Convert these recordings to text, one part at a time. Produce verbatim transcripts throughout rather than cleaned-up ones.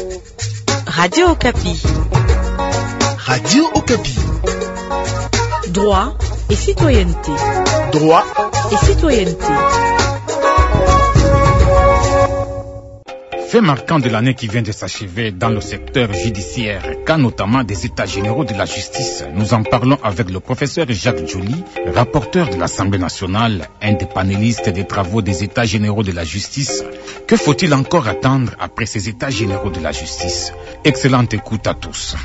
Radio Okapi. Radio Okapi. Droit et citoyenneté. Droit et citoyenneté. Fait marquant de l'année qui vient de s'achever dans le secteur judiciaire, cas notamment des états généraux de la justice. Nous en parlons avec le professeur Jacques Joly, rapporteur de l'Assemblée nationale, un des panélistes des travaux des états généraux de la justice. Que faut-il encore attendre après ces états généraux de la justice? Excellente écoute à tous.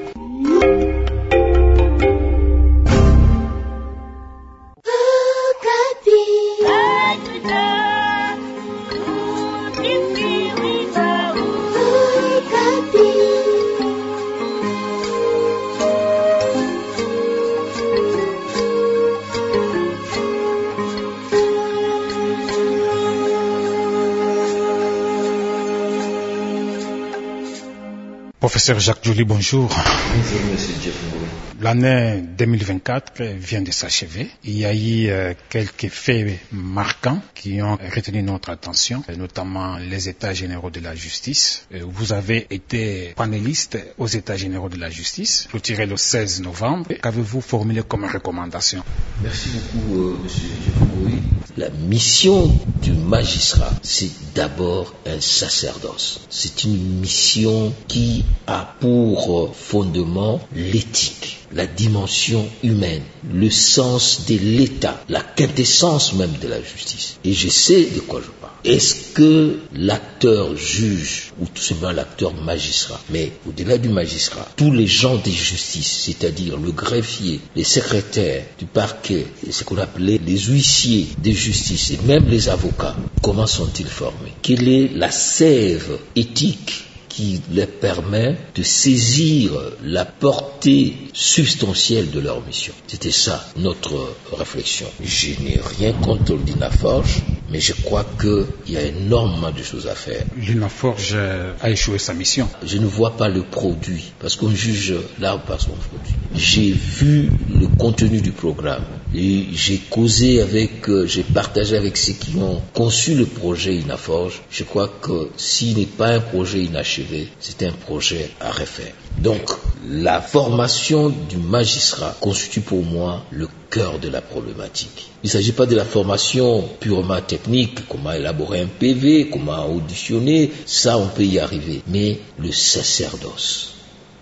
Professeur Jacques Joly, bonjour. Bonjour, monsieur Jeff. L'année deux mille vingt-quatre vient de s'achever. Il y a eu euh, quelques faits marquants qui ont retenu notre attention, notamment les états généraux de la justice. Vous avez été panéliste aux états généraux de la justice, clôturé le seize novembre. Qu'avez-vous formulé comme recommandation? Merci beaucoup, euh, monsieur Jeff. La mission du magistrat, c'est d'abord un sacerdoce. C'est une mission qui a pour fondement l'éthique, la dimension humaine, le sens de l'État, la quintessence même de la justice. Et je sais de quoi je parle. Est-ce que l'acteur juge ou tout simplement l'acteur magistrat, mais au-delà du magistrat, tous les gens de justice, c'est-à-dire le greffier, les secrétaires du parquet, ce qu'on appelait les huissiers de justice et même les avocats, comment sont-ils formés? Quelle est la sève éthique qui leur permet de saisir la portée substantielle de leur mission? C'était ça notre réflexion. Je n'ai rien contre l'INAFORGE, mais je crois qu'il y a énormément de choses à faire. L'INAFORGE a échoué sa mission. Je ne vois pas le produit, parce qu'on juge l'arbre par son produit. J'ai vu le contenu du programme, et j'ai causé avec, euh, j'ai partagé avec ceux qui ont conçu le projet INAFORGE. Je crois que s'il n'est pas un projet inachevé, c'est un projet à refaire. Donc, la formation du magistrat constitue pour moi le cœur de la problématique. Il ne s'agit pas de la formation purement technique, comment élaborer un P V, comment auditionner, ça on peut y arriver. Mais le sacerdoce,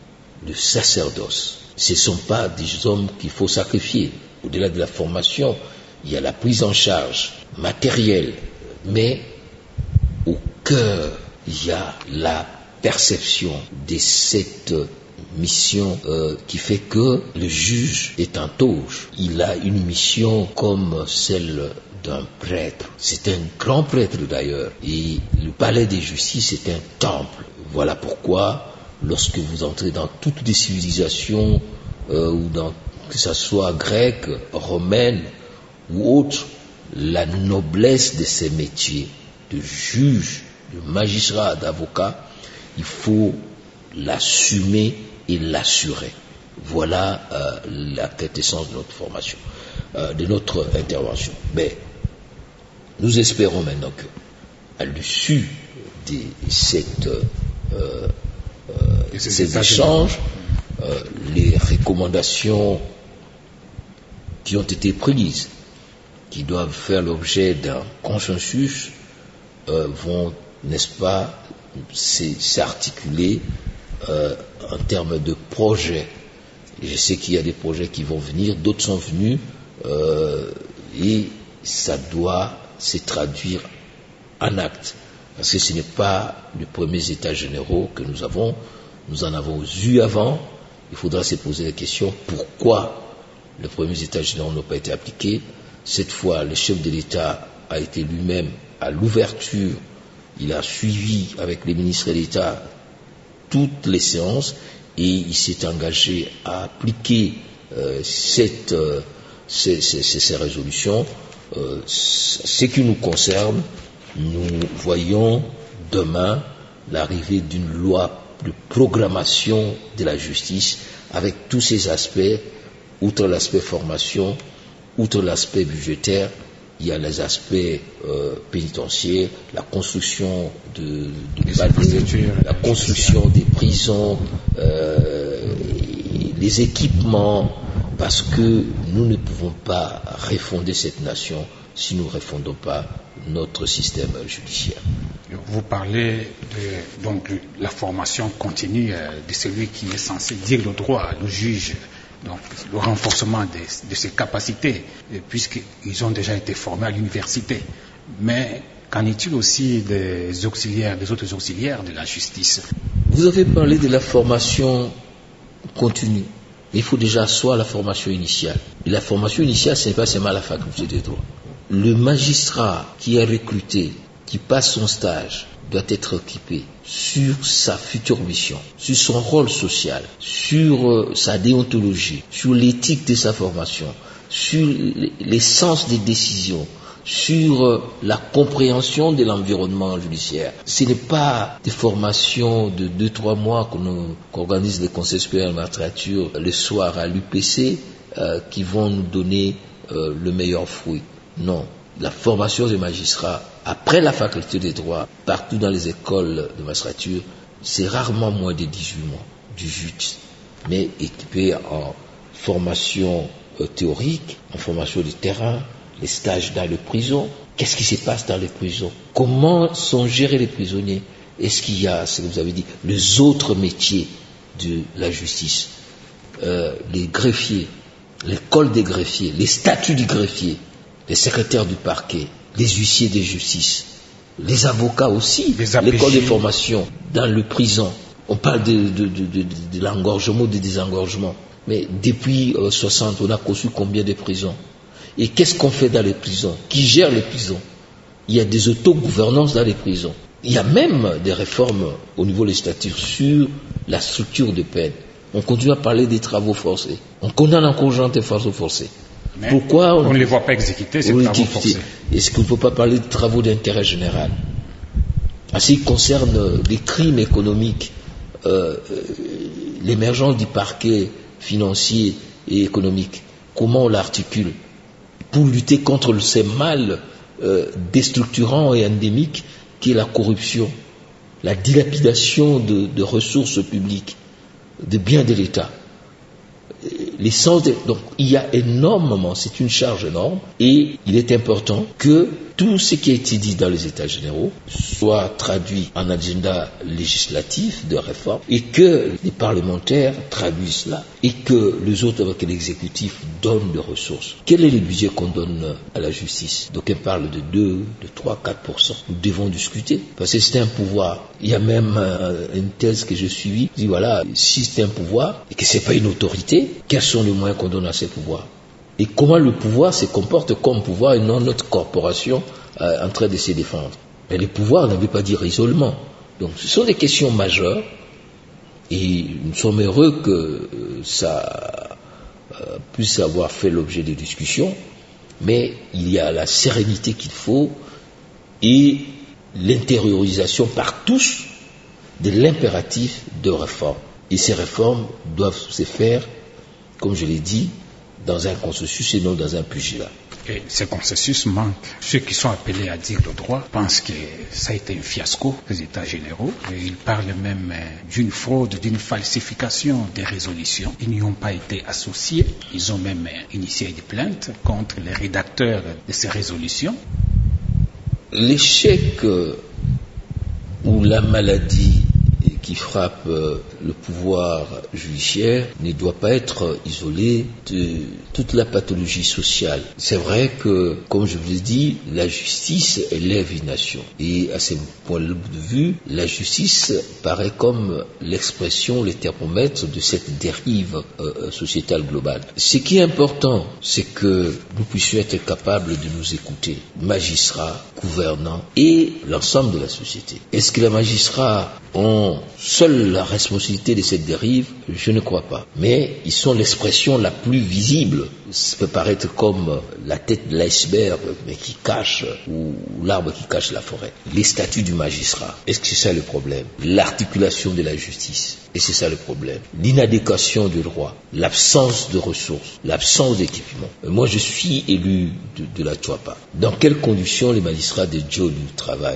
le sacerdoce, ce ne sont pas des hommes qu'il faut sacrifier. Au-delà de la formation, il y a la prise en charge matérielle, mais au cœur, il y a la perception de cette mission euh, qui fait que le juge est en tauge. Il a une mission comme celle d'un prêtre. C'est un grand prêtre d'ailleurs. Et le palais de justice est un temple. Voilà pourquoi, lorsque vous entrez dans toutes les civilisations, euh, ou dans, que ce soit grecque, romaine ou autre, la noblesse de ces métiers, de juge, de magistrat, d'avocat, il faut l'assumer et l'assurer. Voilà euh, la quintessence de notre formation, euh, de notre intervention. Mais nous espérons maintenant que, à l'issue de cette, euh, euh, ces échanges, euh, les recommandations qui ont été prises, qui doivent faire l'objet d'un consensus, euh, vont, n'est-ce pas, s'articuler euh, en termes de projets. Et je sais qu'il y a des projets qui vont venir, d'autres sont venus, euh, et ça doit se traduire en actes. Parce que ce n'est pas les premiers états généraux que nous avons, nous en avons eu avant. Il faudra se poser la question pourquoi les premiers états généraux n'ont pas été appliqués. Cette fois, le chef de l'État a été lui-même à l'ouverture. Il a suivi avec les ministres d'État toutes les séances et il s'est engagé à appliquer euh, cette, euh, ces, ces, ces résolutions. Euh, ce qui nous concerne, nous voyons demain l'arrivée d'une loi de programmation de la justice avec tous ces aspects, outre l'aspect formation, outre l'aspect budgétaire, il y a les aspects euh, pénitentiaires, la construction de, de palais, la construction des prisons, euh, les équipements, parce que nous ne pouvons pas refonder cette nation si nous ne refondons pas notre système judiciaire. Vous parlez de donc, la formation continue de celui qui est censé dire le droit, le juge, donc le renforcement de, de ses capacités, puisqu'ils ont déjà été formés à l'université. Mais qu'en est-il aussi des auxiliaires, des autres auxiliaires de la justice? Vous avez parlé de la formation continue. Il faut déjà asseoir la formation initiale. Et la formation initiale, ce n'est pas seulement la faculté des droits. Le magistrat qui est recruté, qui passe son stage, doit être équipé sur sa future mission, sur son rôle social, sur euh, sa déontologie, sur l'éthique de sa formation, sur l'essence des décisions, sur euh, la compréhension de l'environnement judiciaire. Ce n'est pas des formations de deux trois mois qu'on qu'organise les conseils supérieurs de la magistrature le soir à l'U P C euh, qui vont nous donner euh, le meilleur fruit. Non, la formation des magistrats après la faculté des droits, partout dans les écoles de magistrature, c'est rarement moins de dix-huit mois, dix-huit, mais équipé en formation euh, théorique, en formation de terrain, les stages dans les prisons. Qu'est-ce qui se passe dans les prisons? Comment sont gérés les prisonniers? Est-ce qu'il y a, ce que vous avez dit, les autres métiers de la justice, euh, les greffiers, l'école des greffiers, les statuts du greffier, les secrétaires du parquet, les huissiers de justice, les avocats aussi, l'école de formation dans le prison. On parle de, de, de, de, de l'engorgement, de désengorgement. Mais depuis euh, soixante, on a conçu combien de prisons? Et qu'est-ce qu'on fait dans les prisons? Qui gère les prisons? Il y a des autogouvernances dans les prisons. Il y a même des réformes au niveau législatif sur la structure de peine. On continue à parler des travaux forcés. On condamne encore gens des travaux forcés. Mais pourquoi on ne les voit pas exécuter ces travaux forcés? Est-ce qu'il ne faut pas parler de travaux d'intérêt général? En ce qui concerne les crimes économiques, euh, l'émergence du parquet financier et économique, comment on l'articule pour lutter contre ces mal euh, déstructurants et endémiques qui est la corruption, la dilapidation de, de ressources publiques, de biens de l'État. L'essence de... Donc il y a énormément, c'est une charge énorme, et il est important que tout ce qui a été dit dans les États généraux soit traduit en agenda législatif de réforme, et que les parlementaires traduisent cela, et que les autres avec l'exécutif donnent des ressources. Quel est le budget qu'on donne à la justice? Donc on parle de deux, de trois, quatre pour cent. Nous devons discuter, parce que c'est un pouvoir. Il y a même euh, une thèse que j'ai suivie, qui dit voilà, si c'est un pouvoir, et que c'est pas une autorité, quels sont les moyens qu'on donne à ces pouvoirs? Et comment le pouvoir se comporte comme pouvoir et non notre corporation euh, en train de se défendre. Mais le pouvoir ne veut pas dire isolement. Donc ce sont des questions majeures et nous sommes heureux que euh, ça euh, puisse avoir fait l'objet de discussions, mais il y a la sérénité qu'il faut et l'intériorisation par tous de l'impératif de réforme. Et ces réformes doivent se faire, comme je l'ai dit, dans un consensus et non dans un pugilat. Et ce consensus manque. Ceux qui sont appelés à dire le droit pensent que ça a été un fiasco des États généraux. Et ils parlent même d'une fraude, d'une falsification des résolutions. Ils n'y ont pas été associés. Ils ont même initié des plaintes contre les rédacteurs de ces résolutions. L'échec ou la maladie qui frappe le pouvoir judiciaire ne doit pas être isolé de toute la pathologie sociale. C'est vrai que, comme je vous l'ai dit, la justice élève une nation. Et à ce point de vue, la justice paraît comme l'expression, le thermomètre de cette dérive euh, sociétale globale. Ce qui est important, c'est que nous puissions être capables de nous écouter, magistrats, gouvernants et l'ensemble de la société. Est-ce que les magistrats ont seule la responsabilité de cette dérive, je ne crois pas. Mais ils sont l'expression la plus visible. Ça peut paraître comme la tête de l'iceberg, mais qui cache, ou l'arbre qui cache la forêt. Les statuts du magistrat. Est-ce que c'est ça le problème? L'articulation de la justice. Et c'est ça le problème. L'inadéquation du droit, l'absence de ressources, l'absence d'équipement. Moi, je suis élu de, de la Tchouapa. Dans quelles conditions les magistrats de Djolu travaillent?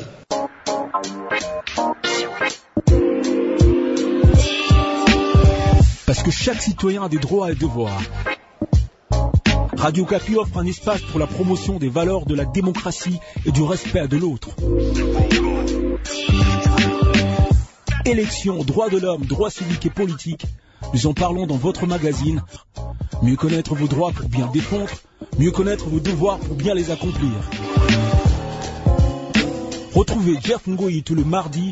Parce que chaque citoyen a des droits et devoirs. Radio Okapi offre un espace pour la promotion des valeurs de la démocratie et du respect de l'autre. Élections, droits de l'homme, droits civiques et politiques, nous en parlons dans votre magazine. Mieux connaître vos droits pour bien défendre, mieux connaître vos devoirs pour bien les accomplir. Retrouvez Jeff Ngoyi tout le mardi.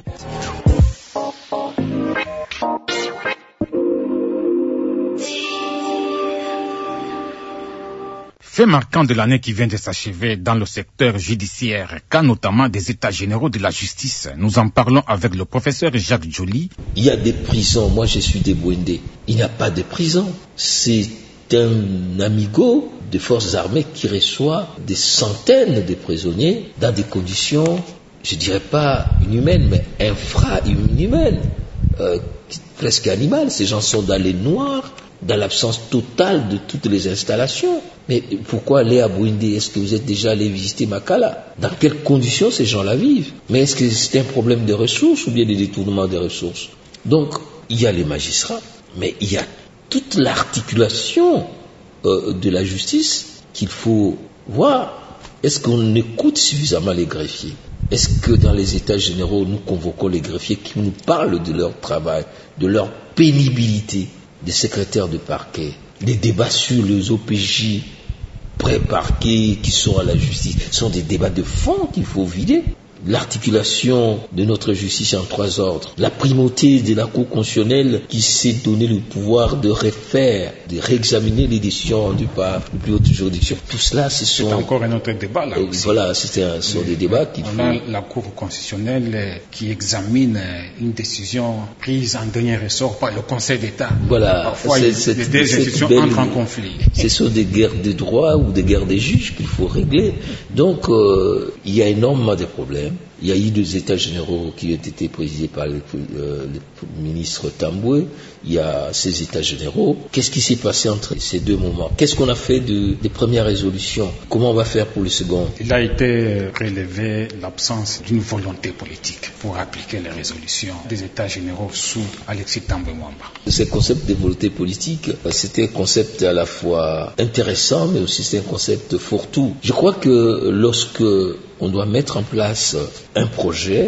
Fait marquant de l'année qui vient de s'achever dans le secteur judiciaire, cas notamment des états généraux de la justice. Nous en parlons avec le professeur Jacques Joly. Il y a des prisons, moi je suis des Bouendé. Il n'y a pas de prison. C'est un amigo des forces armées qui reçoit des centaines de prisonniers dans des conditions, je dirais pas inhumaines, mais infra-inhumaines, euh, presque animales. Ces gens sont dans les noirs, dans l'absence totale de toutes les installations. Mais pourquoi aller à Bouindé? Est-ce que vous êtes déjà allé visiter Makala? Dans quelles conditions ces gens-là vivent? Mais est-ce que c'est un problème de ressources ou bien des détournements de ressources? Donc, il y a les magistrats, mais il y a toute l'articulation euh, de la justice qu'il faut voir. Est-ce qu'on écoute suffisamment les greffiers? Est-ce que dans les états généraux, nous convoquons les greffiers qui nous parlent de leur travail, de leur pénibilité, des secrétaires de parquet, des débats sur les O P J pré-parquets qui sont à la justice? Ce sont des débats de fond qu'il faut vider. L'articulation de notre justice en trois ordres, la primauté de la Cour constitutionnelle qui s'est donné le pouvoir de refaire, de réexaminer les décisions rendues par les plus hautes juridictions. Tout cela, ce sont... C'est encore un autre débat là euh, aussi. Voilà, c'est un, ce sont des débats qu'il On faut... a la Cour constitutionnelle qui examine une décision prise en dernier ressort par le Conseil d'État. Voilà. Parfois, c'est, les c'est, deux institutions belle... entrent en conflit. Ce sont des guerres de droit ou des guerres des juges qu'il faut régler. Donc, euh, il y a énormément de problèmes. Il y a eu deux états généraux qui ont été présidés par le, euh, le ministre Tamboué. Il y a ces états généraux. Qu'est-ce qui s'est passé entre ces deux moments? Qu'est-ce qu'on a fait de, des premières résolutions? Comment on va faire pour le second? Il a été relevé l'absence d'une volonté politique pour appliquer les résolutions des états généraux sous Alexis Tamboué Mwamba. Ce concept de volonté politique, c'était un concept à la fois intéressant, mais aussi c'est un concept fourre-tout. Je crois que lorsque on doit mettre en place un projet,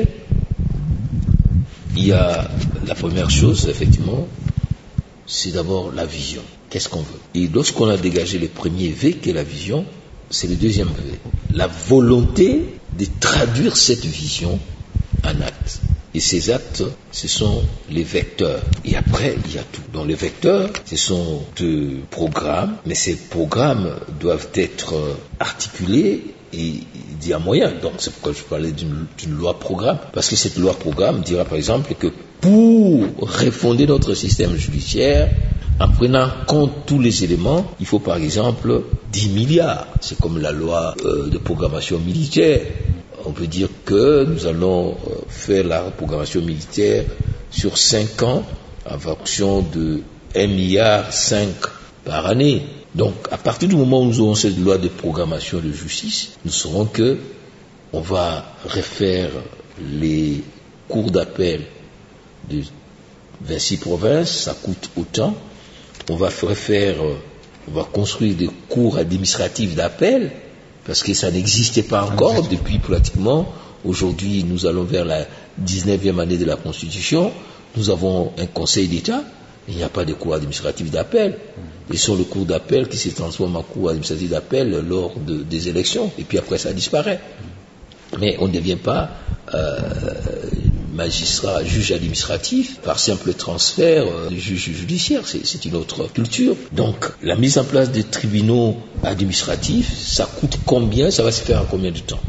il y a la première chose, effectivement, c'est d'abord la vision. Qu'est-ce qu'on veut? Et lorsqu'on a dégagé le premier V, qui est la vision, c'est le deuxième V. La volonté de traduire cette vision en actes. Et ces actes, ce sont les vecteurs. Et après, il y a tout. Dans les vecteurs, ce sont deux programmes, mais ces programmes doivent être articulés et il y a moyen. Donc c'est pourquoi je parlais d'une, d'une loi programme. Parce que cette loi programme dira par exemple que pour refonder notre système judiciaire, en prenant en compte tous les éléments, il faut par exemple dix milliards. C'est comme la loi euh, de programmation militaire. On peut dire que nous allons euh, faire la programmation militaire sur cinq ans en fonction de un milliard cinq par année. Donc, à partir du moment où nous aurons cette loi de programmation de justice, nous saurons que on va refaire les cours d'appel de vingt-six provinces, ça coûte autant. On va refaire, on va construire des cours administratifs d'appel, parce que ça n'existait pas encore depuis pratiquement. Aujourd'hui, nous allons vers la dix-neuvième année de la Constitution. Nous avons un Conseil d'État. Il n'y a pas de cours administratif d'appel. Et sur le cours d'appel qui se transforme en cours administratif d'appel lors de, des élections. Et puis après, ça disparaît. Mais on ne devient pas euh, magistrat, juge administratif par simple transfert euh, du juge judiciaire. C'est, c'est une autre culture. Donc, la mise en place des tribunaux administratifs, ça coûte combien? Ça va se faire en combien de temps?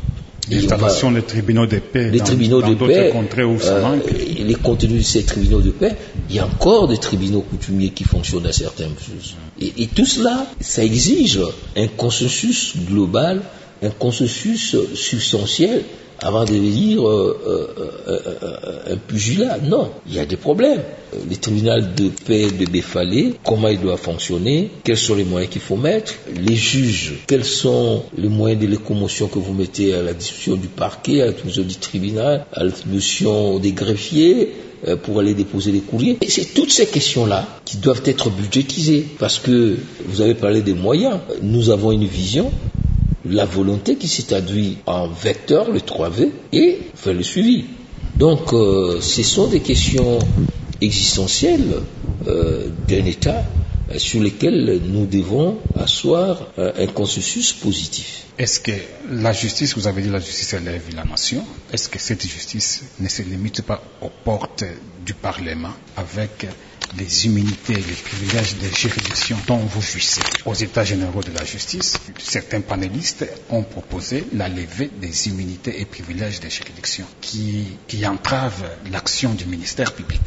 L'installation des tribunaux de paix les dans, tribunaux dans de d'autres paix, contrées où ça euh, manque. les contenus de ces tribunaux de paix, il y a encore des tribunaux coutumiers qui fonctionnent à certaines choses. Et, et tout cela, ça exige un consensus global, un consensus substantiel avant de dire euh, euh, euh, euh, un pugilat. Non, il y a des problèmes. Les tribunaux de paix de Befalé, comment il doit fonctionner, quels sont les moyens qu'il faut mettre, les juges, quels sont les moyens de locomotion que vous mettez à la disposition du parquet, à la disposition du tribunal, à la disposition des greffiers, euh, pour aller déposer les courriers. Et c'est toutes ces questions-là qui doivent être budgétisées, parce que vous avez parlé des moyens. Nous avons une vision, la volonté qui s'est traduite en vecteur, le trois V, et faire le suivi. Donc, euh, ce sont des questions existentielles euh, d'un État euh, sur lesquelles nous devons asseoir euh, un consensus positif. Est-ce que la justice, vous avez dit la justice élève la nation, est-ce que cette justice ne se limite pas aux portes du Parlement avec les immunités et les privilèges des juridictions dont vous jouissez? Aux États généraux de la justice, certains panélistes ont proposé la levée des immunités et privilèges des juridictions qui, qui entravent l'action du ministère public.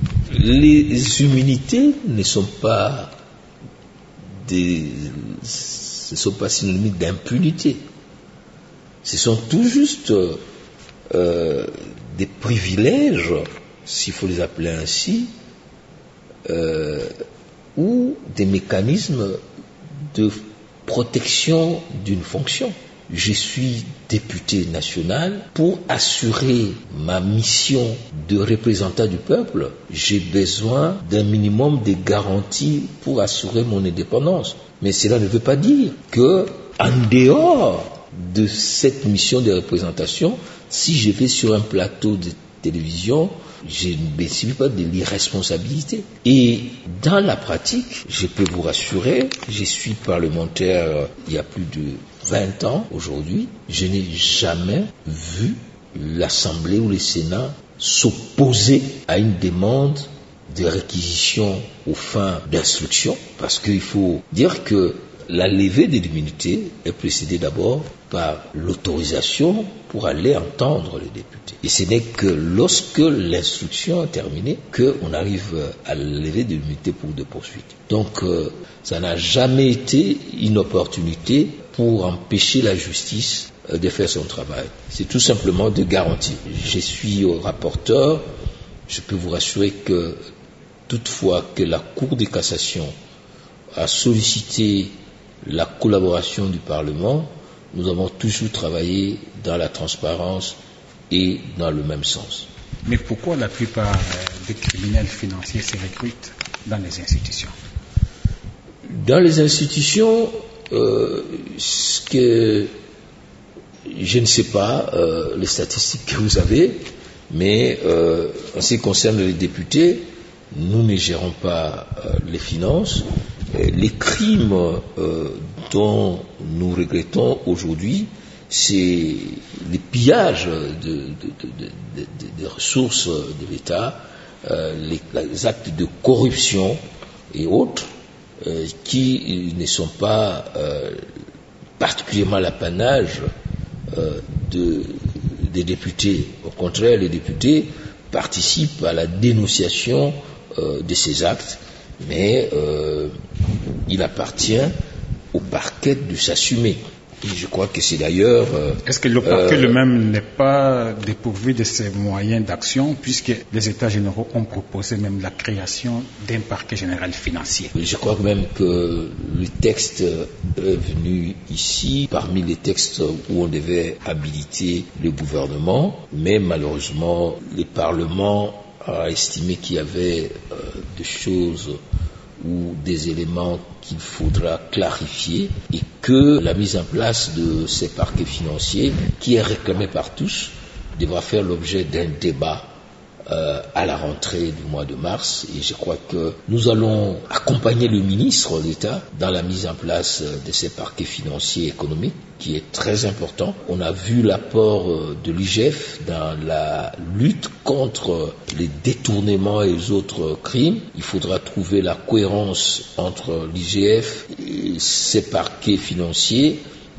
Les immunités ne sont pas des, ce ne sont pas synonymes d'impunité. Ce sont tout juste euh, des privilèges, s'il faut les appeler ainsi, Euh, ou des mécanismes de protection d'une fonction. Je suis député national. Pour assurer ma mission de représentant du peuple, j'ai besoin d'un minimum de garanties pour assurer mon indépendance. Mais cela ne veut pas dire que, en dehors de cette mission de représentation, si je vais sur un plateau de télévision, je ne bénéficie pas de l'irresponsabilité. Et dans la pratique, je peux vous rassurer, je suis parlementaire il y a plus de vingt ans aujourd'hui, je n'ai jamais vu l'Assemblée ou le Sénat s'opposer à une demande de réquisition aux fins d'instruction, parce qu'il faut dire que la levée de l'immunité est précédée d'abord par l'autorisation pour aller entendre les députés. Et ce n'est que lorsque l'instruction est terminée qu'on arrive à la levée de l'immunité pour des poursuites. Donc euh, ça n'a jamais été une opportunité pour empêcher la justice euh, de faire son travail. C'est tout simplement de garantir. Je suis au rapporteur, je peux vous rassurer que toutefois que la Cour de cassation a sollicité la collaboration du Parlement, nous avons toujours travaillé dans la transparence et dans le même sens. Mais pourquoi la plupart des criminels financiers se recrutent dans les institutions? Dans les institutions, euh, ce que je ne sais pas euh, les statistiques que vous avez, mais euh, en ce qui concerne les députés, nous ne gérons pas euh, les finances. Les crimes euh, dont nous regrettons aujourd'hui, c'est les pillages de, de, de, de, de, de ressources de l'État, euh, les, les actes de corruption et autres, euh, qui ne sont pas euh, particulièrement l'apanage euh, de, des députés. Au contraire, les députés participent à la dénonciation euh, de ces actes. Mais euh, il appartient au parquet de s'assumer. Et je crois que c'est d'ailleurs... Euh, Est-ce que le parquet euh, lui-même n'est pas dépourvu de ses moyens d'action, puisque les États généraux ont proposé même la création d'un parquet général financier? Je crois même que le texte est venu ici parmi les textes où on devait habiliter le gouvernement, mais malheureusement, le Parlement a estimé qu'il y avait euh, des choses ou des éléments qu'il faudra clarifier et que la mise en place de ces parquets financiers, qui est réclamé par tous, devra faire l'objet d'un débat euh, à la rentrée du mois de mars. Et je crois que nous allons accompagner le ministre d'État dans la mise en place de ces parquets financiers et économiques, qui est très important. On a vu l'apport de l'I G F dans la lutte contre les détournements et les autres crimes. Il faudra trouver la cohérence entre l'I G F et ces parquets financiers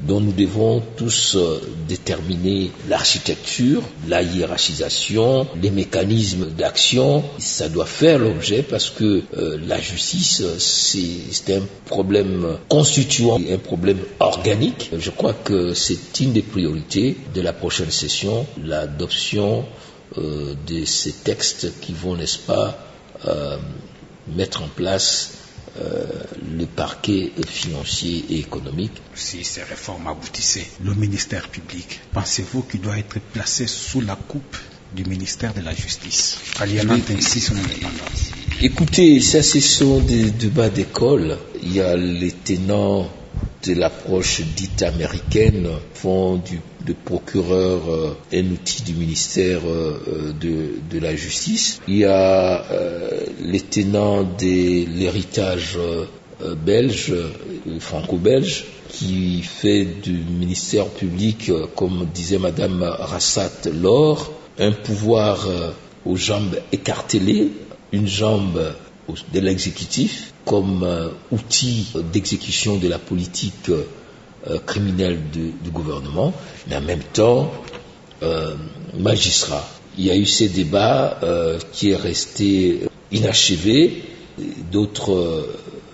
dont nous devons tous euh, déterminer l'architecture, la hiérarchisation, les mécanismes d'action. Ça doit faire l'objet parce que euh, la justice, c'est, c'est un problème constituant, un problème organique. Je crois que c'est une des priorités de la prochaine session, l'adoption euh, de ces textes qui vont, n'est-ce pas, euh, mettre en place Euh, le parquet financier et économique. Si ces réformes aboutissaient, le ministère public, pensez-vous qu'il doit être placé sous la coupe du ministère de la Justice, aliénant ainsi son indépendance? Écoutez, ça ce sont des débats d'école. Il y a les tenants de l'approche dite américaine, font du de procureur euh, un outil du ministère euh, de, de la Justice. Il y a euh, les tenants de l'héritage euh, belge, euh, franco-belge, qui fait du ministère public, euh, comme disait Madame Rassat Laure, un pouvoir euh, aux jambes écartelées, une jambe euh, de l'exécutif, comme euh, outil d'exécution de la politique euh, Euh, criminel du, du gouvernement, mais en même temps euh, magistrat. Il y a eu ces débats euh, qui est resté inachevé. D'autres euh,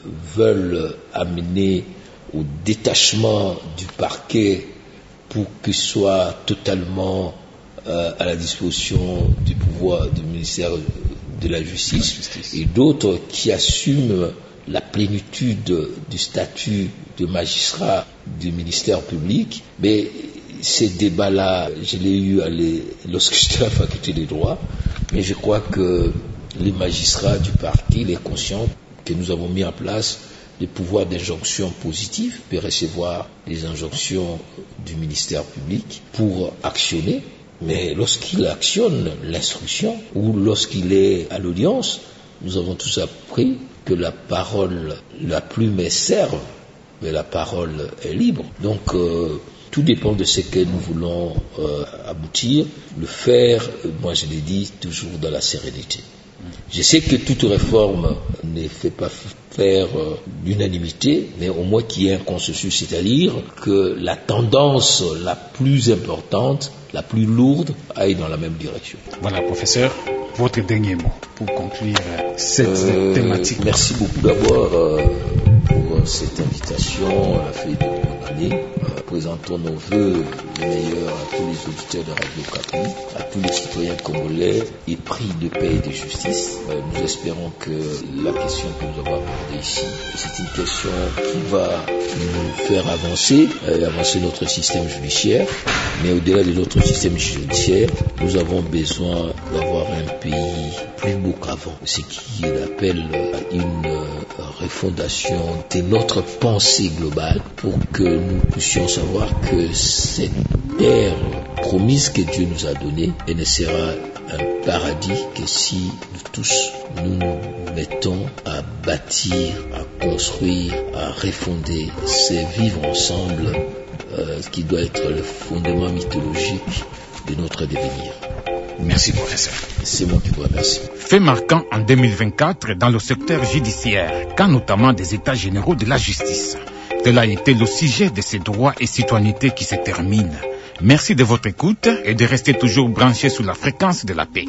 veulent amener au détachement du parquet pour qu'il soit totalement euh, à la disposition du pouvoir du ministère de la Justice, la justice. Et d'autres qui assument la plénitude du statut de magistrat du ministère public. Mais ces débats-là, je l'ai eu à les, lorsque j'étais à la faculté des droits, mais je crois que les magistrats du parquet, les conscients que nous avons mis en place des pouvoirs d'injonction positifs, peut recevoir les injonctions du ministère public pour actionner. Mais lorsqu'il actionne l'instruction ou lorsqu'il est à l'audience, nous avons tous appris que la parole, la plume est serve, mais la parole est libre. Donc, euh, tout dépend de ce que nous voulons euh, aboutir. Le faire, moi je l'ai dit, toujours dans la sérénité. Je sais que toute réforme ne fait pas faire euh, l'unanimité, mais au moins qu'il y ait un consensus, c'est-à-dire que la tendance la plus importante, la plus lourde, aille dans la même direction. Voilà, professeur, votre dernier mot pour conclure cette euh, thématique. Merci beaucoup d'abord euh, pour cette invitation à la fête de bonne année. Euh, présentons nos voeux les meilleurs à tous les auditeurs de Radio Okapi, à tous les citoyens congolais épris de paix et de justice. Euh, nous espérons que la question que nous avons abordée ici, c'est une question qui va nous faire avancer, euh, avancer notre système judiciaire, mais au-delà de notre système judiciaire, nous avons besoin d'avoir un pays plus beau qu'avant, ce qui appelle à une euh, refondation de notre pensée globale pour que nous puissions savoir que cette terre promise que Dieu nous a donnée, elle ne sera un paradis que si nous tous nous nous mettons à bâtir, à construire, à refonder, c'est vivre ensemble euh, qui doit être le fondement mythologique de notre devenir. Merci, professeur. C'est moi qui vous remercie. Fait marquant en deux mille vingt-quatre dans le secteur judiciaire, cas notamment des états généraux de la justice. Tel a été le sujet de ces droits et citoyennetés qui se terminent. Merci de votre écoute et de rester toujours branchés sur la fréquence de la paix.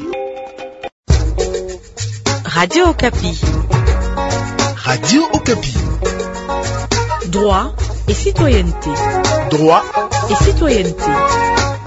Radio Okapi. Radio Okapi. Droit et citoyenneté. Droit et citoyenneté.